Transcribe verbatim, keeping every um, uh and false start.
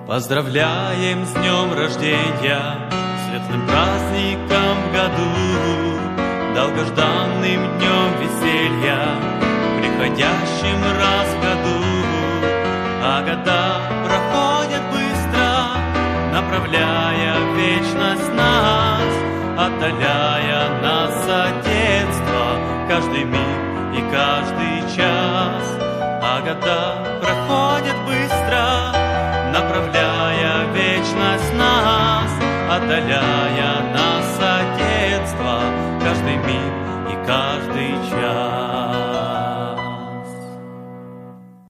Поздравляем с днем рождения, светлым праздником в году, долгожданным днем веселья, приходящим раз в году. А года проходят быстро, направляя в вечность нас, отдаляя нас от детства, каждый миг и каждый час. А года проходят быстро, направляя в вечность нас, отдаляя